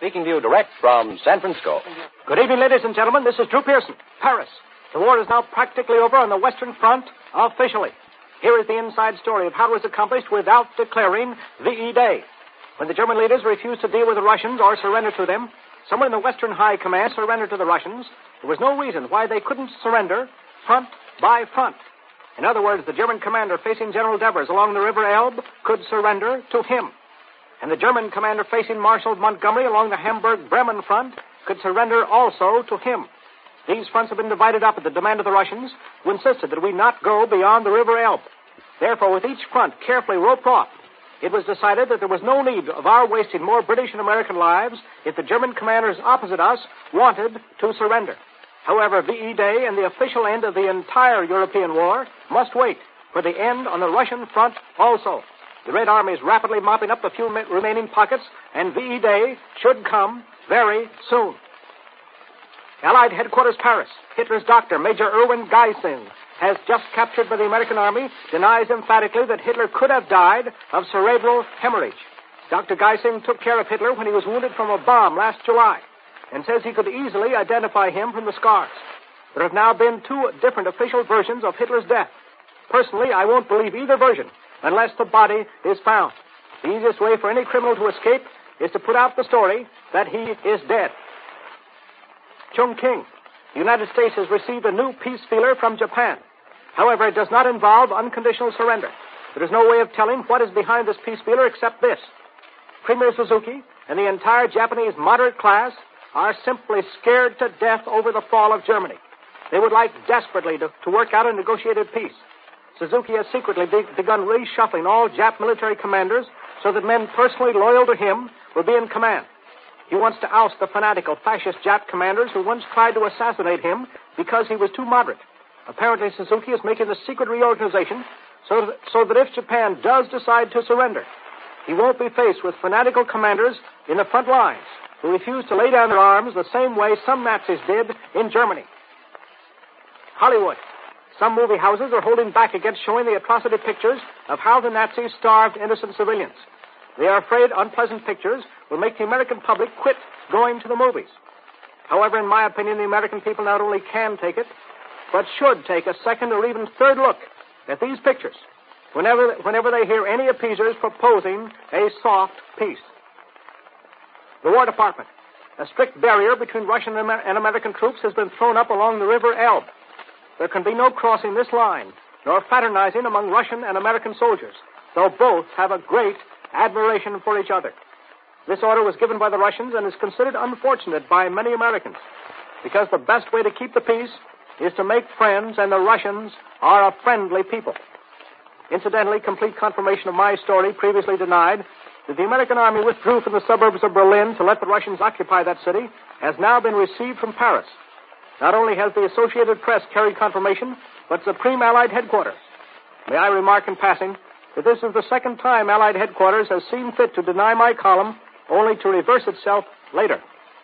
speaking to you direct from San Francisco. Good evening, ladies and gentlemen. This is Drew Pearson, Paris. The war is now practically over on the Western Front, officially. Here is the inside story of how it was accomplished without declaring VE Day. When the German leaders refused to deal with the Russians or surrender to them, someone in the Western High Command surrendered to the Russians. There was no reason why they couldn't surrender front by front. In other words, the German commander facing General Devers along the River Elbe could surrender to him. And the German commander facing Marshal Montgomery along the Hamburg-Bremen front could surrender also to him. These fronts have been divided up at the demand of the Russians, who insisted that we not go beyond the River Elbe. Therefore, with each front carefully roped off, it was decided that there was no need of our wasting more British and American lives if the German commanders opposite us wanted to surrender. However, VE Day and the official end of the entire European war must wait for the end on the Russian front also. The Red Army is rapidly mopping up the few remaining pockets, and VE Day should come very soon. Allied headquarters, Paris. Hitler's doctor, Major Erwin Geising, has just captured by the American Army, denies emphatically that Hitler could have died of cerebral hemorrhage. Dr. Geising took care of Hitler when he was wounded from a bomb last July, and says he could easily identify him from the scars. There have now been two different official versions of Hitler's death. Personally, I won't believe either version unless the body is found. The easiest way for any criminal to escape is to put out the story that he is dead. Chongqing. The United States has received a new peace feeler from Japan. However, it does not involve unconditional surrender. There is no way of telling what is behind this peace feeler except this. Premier Suzuki and the entire Japanese moderate class are simply scared to death over the fall of Germany. They would like desperately to work out a negotiated peace. Suzuki has secretly begun reshuffling all Jap military commanders so that men personally loyal to him will be in command. He wants to oust the fanatical fascist Jap commanders who once tried to assassinate him because he was too moderate. Apparently, Suzuki is making the secret reorganization so that if Japan does decide to surrender, he won't be faced with fanatical commanders in the front lines who refuse to lay down their arms the same way some Nazis did in Germany. Hollywood. Some movie houses are holding back against showing the atrocity pictures of how the Nazis starved innocent civilians. They are afraid unpleasant pictures will make the American public quit going to the movies. However, in my opinion, the American people not only can take it, but should take a second or even third look at these pictures whenever they hear any appeasers proposing a soft peace. The War Department. A strict barrier between Russian and American troops has been thrown up along the River Elbe. There can be no crossing this line, nor fraternizing among Russian and American soldiers, though both have a great admiration for each other. This order was given by the Russians and is considered unfortunate by many Americans, because the best way to keep the peace is to make friends, and the Russians are a friendly people. Incidentally, complete confirmation of my story, previously denied, that the American Army withdrew from the suburbs of Berlin to let the Russians occupy that city, has now been received from Paris. Not only has the Associated Press carried confirmation, but Supreme Allied Headquarters. May I remark in passing that this is the second time Allied Headquarters has seen fit to deny my column, only to reverse itself later.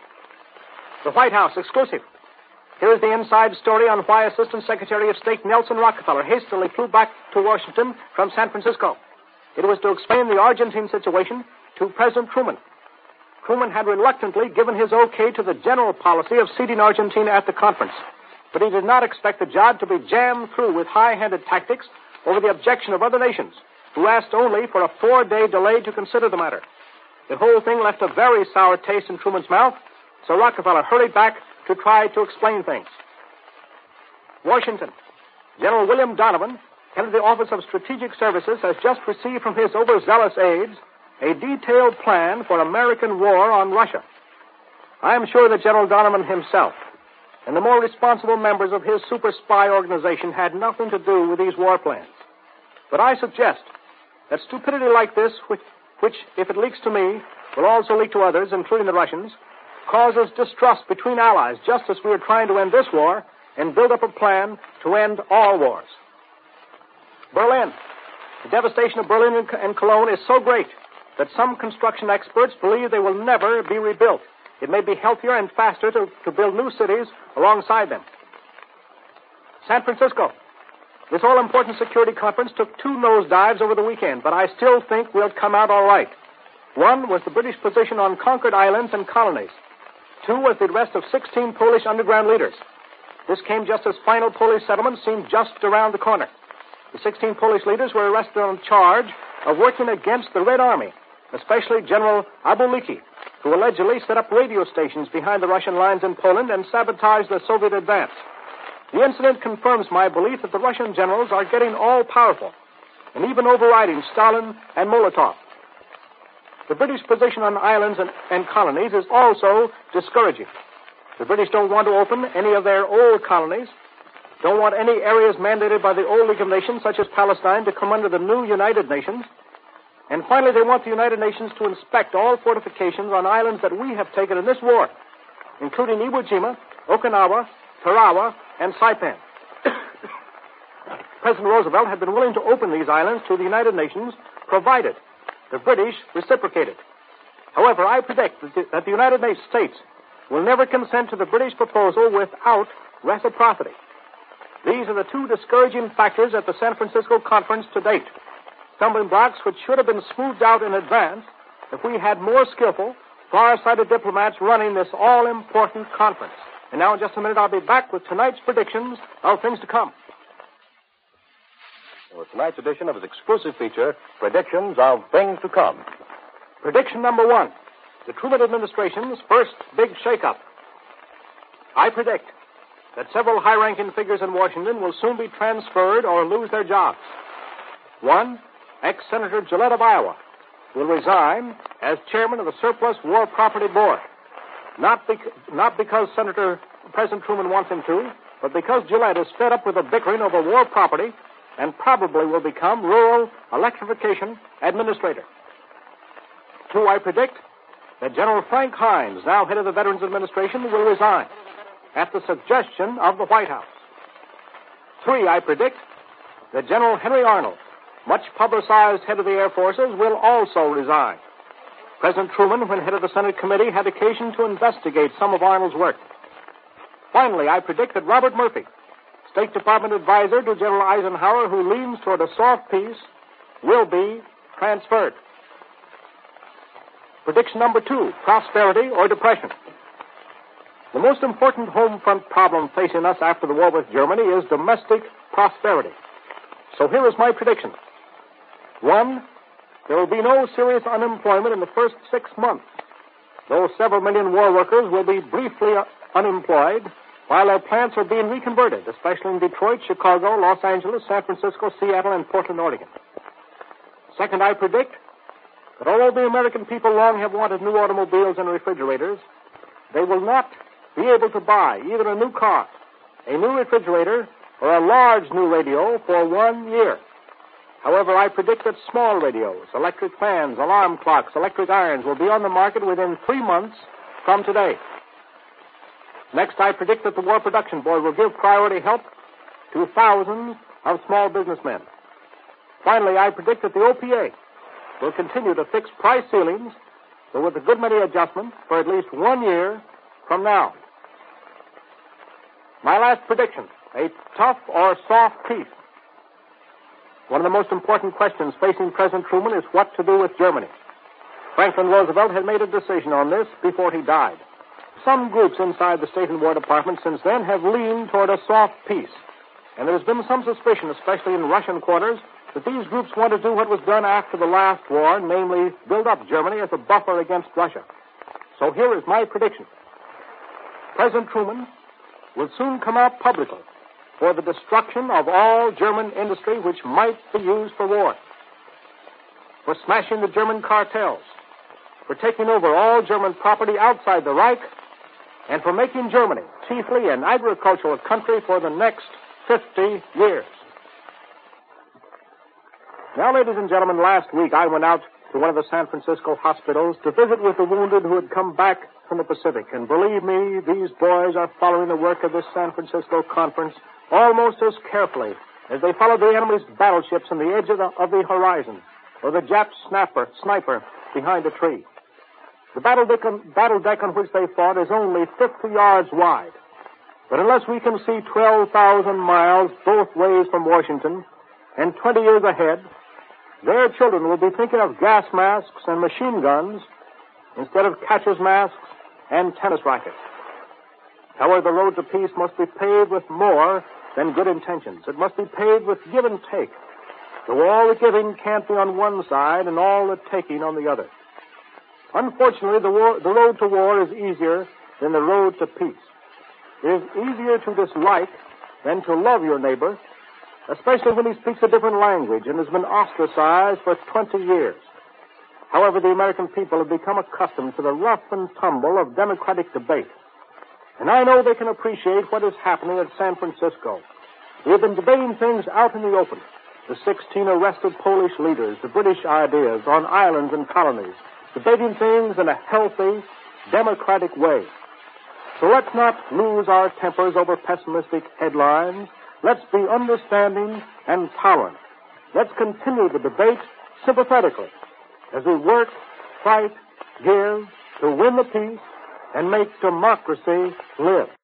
The White House exclusive. Here is the inside story on why Assistant Secretary of State Nelson Rockefeller hastily flew back to Washington from San Francisco. It was to explain the Argentine situation to President Truman. Truman had reluctantly given his okay to the general policy of seating Argentina at the conference, but he did not expect the job to be jammed through with high-handed tactics over the objection of other nations, who asked only for a 4-day delay to consider the matter. The whole thing left a very sour taste in Truman's mouth, so Rockefeller hurried back to try to explain things. Washington. General William Donovan, head of the Office of Strategic Services, has just received from his overzealous aides a detailed plan for American war on Russia. I am sure that General Donovan himself and the more responsible members of his super spy organization had nothing to do with these war plans. But I suggest that stupidity like this, which, if it leaks to me, will also leak to others, including the Russians, causes distrust between allies, just as we are trying to end this war and build up a plan to end all wars. Berlin. The devastation of Berlin and Cologne is so great that some construction experts believe they will never be rebuilt. It may be healthier and faster to build new cities alongside them. San Francisco. This all-important security conference took 2 nosedives over the weekend, but I still think we'll come out all right. 1 was the British position on conquered islands and colonies. 2 was the arrest of 16 Polish underground leaders. This came just as final Polish settlement seemed just around the corner. The 16 Polish leaders were arrested on charge of working against the Red Army, especially General Abulicki, who allegedly set up radio stations behind the Russian lines in Poland and sabotaged the Soviet advance. The incident confirms my belief that the Russian generals are getting all-powerful and even overriding Stalin and Molotov. The British position on islands and colonies is also discouraging. The British don't want to open any of their old colonies, don't want any areas mandated by the old League of Nations, such as Palestine, to come under the new United Nations. And finally, they want the United Nations to inspect all fortifications on islands that we have taken in this war, including Iwo Jima, Okinawa, Tarawa, and Saipan. President Roosevelt had been willing to open these islands to the United Nations, provided the British reciprocated. However, I predict that the United States will never consent to the British proposal without reciprocity. These are the two discouraging factors at the San Francisco conference to date. Stumbling blocks which should have been smoothed out in advance if we had more skillful, far-sighted diplomats running this all-important conference. And now in just a minute I'll be back with tonight's predictions of things to come. With tonight's edition of his exclusive feature, Predictions of Things to Come. Prediction number 1, the Truman administration's first big shakeup. I predict that several high-ranking figures in Washington will soon be transferred or lose their jobs. 1, ex-Senator Gillette of Iowa will resign as chairman of the Surplus War Property Board. Not because President Truman wants him to, but because Gillette is fed up with the bickering over war property and probably will become rural electrification administrator. 2, I predict that General Frank Hines, now head of the Veterans Administration, will resign at the suggestion of the White House. 3, I predict that General Henry Arnold, much publicized head of the Air Forces, will also resign. President Truman, when head of the Senate committee, had occasion to investigate some of Arnold's work. Finally, I predict that Robert Murphy, State Department advisor to General Eisenhower, who leans toward a soft peace, will be transferred. Prediction number 2, prosperity or depression. The most important home front problem facing us after the war with Germany is domestic prosperity. So here is my prediction. 1, there will be no serious unemployment in the first 6 months, though several million war workers will be briefly unemployed while their plants are being reconverted, especially in Detroit, Chicago, Los Angeles, San Francisco, Seattle, and Portland, Oregon. 2nd, I predict that although the American people long have wanted new automobiles and refrigerators, they will not be able to buy either a new car, a new refrigerator, or a large new radio for 1 year. However, I predict that small radios, electric fans, alarm clocks, electric irons will be on the market within 3 months from today. Next, I predict that the War Production Board will give priority help to thousands of small businessmen. Finally, I predict that the OPA will continue to fix price ceilings, though with a good many adjustments, for at least 1 year from now. My last prediction, a tough or soft peace. One of the most important questions facing President Truman is what to do with Germany. Franklin Roosevelt had made a decision on this before he died. Some groups inside the State and War Department since then have leaned toward a soft peace. And there's been some suspicion, especially in Russian quarters, that these groups want to do what was done after the last war, namely build up Germany as a buffer against Russia. So here is my prediction. President Truman will soon come out publicly for the destruction of all German industry which might be used for war, for smashing the German cartels, for taking over all German property outside the Reich, and for making Germany chiefly an agricultural country for the next 50 years. Now, ladies and gentlemen, last week I went out to one of the San Francisco hospitals to visit with the wounded who had come back from the Pacific. And believe me, these boys are following the work of this San Francisco conference almost as carefully as they follow the enemy's battleships on the edge of the horizon, or the Jap sniper behind a tree. The battle deck on which they fought is only 50 yards wide. But unless we can see 12,000 miles both ways from Washington and 20 years ahead, their children will be thinking of gas masks and machine guns instead of catcher's masks and tennis rackets. However, the road to peace must be paved with more than good intentions. It must be paved with give and take. So all the giving can't be on one side and all the taking on the other. Unfortunately, the road to war is easier than the road to peace. It is easier to dislike than to love your neighbor, especially when he speaks a different language and has been ostracized for 20 years. However, the American people have become accustomed to the rough and tumble of democratic debate. And I know they can appreciate what is happening at San Francisco. We have been debating things out in the open. The 16 arrested Polish leaders, the British ideas on islands and colonies, debating things in a healthy, democratic way. So let's not lose our tempers over pessimistic headlines. Let's be understanding and tolerant. Let's continue the debate sympathetically as we work, fight, give to win the peace and make democracy live.